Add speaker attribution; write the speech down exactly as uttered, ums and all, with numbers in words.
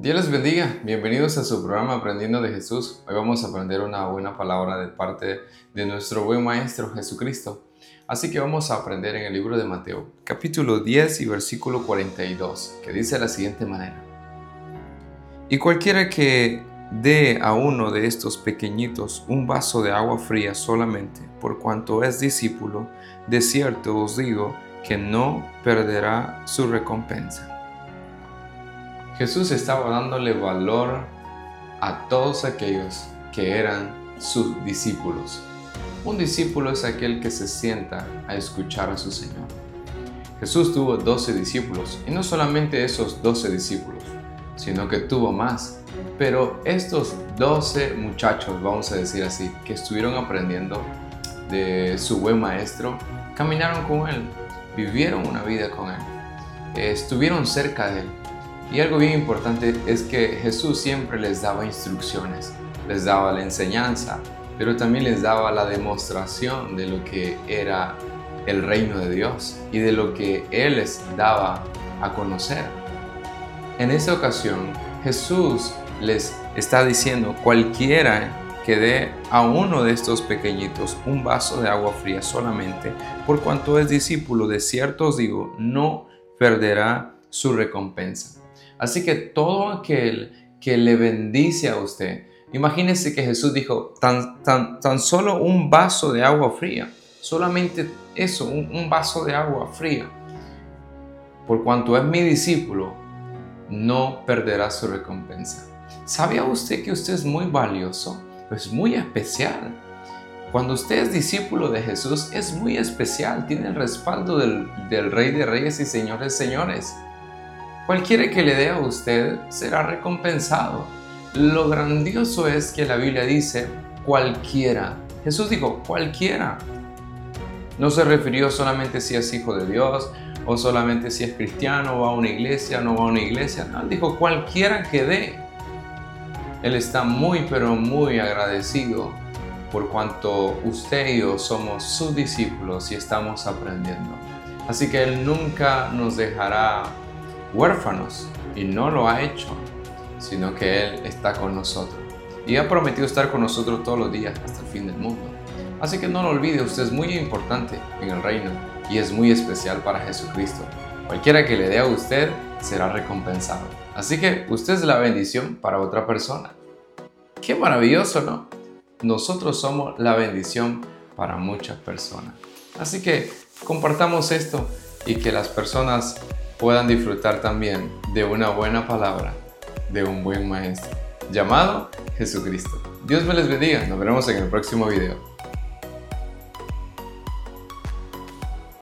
Speaker 1: Dios les bendiga, bienvenidos a su programa Aprendiendo de Jesús. Hoy vamos a aprender una buena palabra de parte de nuestro buen Maestro Jesucristo. Así que vamos a aprender en el libro de Mateo, capítulo diez y versículo cuarenta y dos, que dice de la siguiente manera: Y cualquiera que dé a uno de estos pequeñitos un vaso de agua fría solamente, por cuanto es discípulo, de cierto os digo que no perderá su recompensa. Jesús estaba dándole valor a todos aquellos que eran sus discípulos. Un discípulo es aquel que se sienta a escuchar a su Señor. Jesús tuvo doce discípulos, y no solamente esos doce discípulos, sino que tuvo más. Pero estos doce muchachos, vamos a decir así, que estuvieron aprendiendo de su buen maestro, caminaron con Él, vivieron una vida con Él, estuvieron cerca de Él. Y algo bien importante es que Jesús siempre les daba instrucciones, les daba la enseñanza, pero también les daba la demostración de lo que era el reino de Dios y de lo que Él les daba a conocer. En esta ocasión, Jesús les está diciendo: cualquiera que dé a uno de estos pequeñitos un vaso de agua fría solamente, por cuanto es discípulo, de cierto os digo, no perderá su recompensa. Así que todo aquel que le bendice a usted, imagínese que Jesús dijo tan, tan, tan solo un vaso de agua fría, solamente eso, un, un vaso de agua fría. Por cuanto es mi discípulo, no perderá su recompensa. ¿Sabía usted que usted es muy valioso? Es muy especial. Cuando usted es discípulo de Jesús, es muy especial, tiene el respaldo del, del Rey de Reyes y Señor de Señores. Cualquiera que le dé a usted será recompensado. Lo grandioso es que la Biblia dice cualquiera. Jesús dijo cualquiera. No se refirió solamente si es hijo de Dios, o solamente si es cristiano, va a una iglesia, no va a una iglesia. No, dijo cualquiera que dé. Él está muy pero muy agradecido por cuanto usted y yo somos sus discípulos y estamos aprendiendo. Así que Él nunca nos dejará huérfanos, y no lo ha hecho, sino que Él está con nosotros y ha prometido estar con nosotros todos los días hasta el fin del mundo. Así que no lo olvide, usted es muy importante en el reino y es muy especial para Jesucristo. Cualquiera que le dé a usted será recompensado. Así que usted es la bendición para otra persona. ¡Qué maravilloso!, ¿no? Nosotros somos la bendición para muchas personas. Así que compartamos esto y que las personas puedan disfrutar también de una buena palabra, de un buen maestro, llamado Jesucristo. Dios me les bendiga. Nos veremos en el próximo video.